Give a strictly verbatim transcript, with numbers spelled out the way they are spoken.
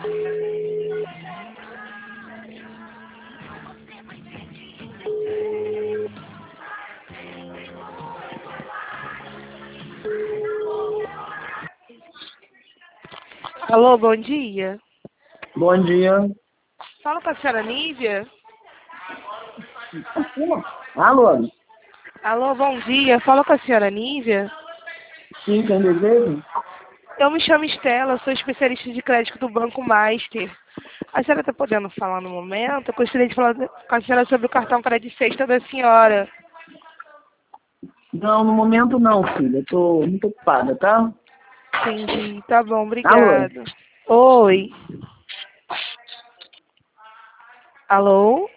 Alô, bom dia. Bom dia. Fala com a senhora Nívia. Alô? Alô, bom dia. Fala com a senhora Nívia. Sim, quem deseja? Eu me chamo Estela, sou especialista de crédito do Banco Master. A senhora está podendo falar no momento? Eu gostaria de falar com a senhora sobre o cartão crédito sexta da senhora. Não, no momento não, filha. Eu tô muito ocupada, tá? Entendi. Tá bom, Alô? obrigada. Oi. Alô?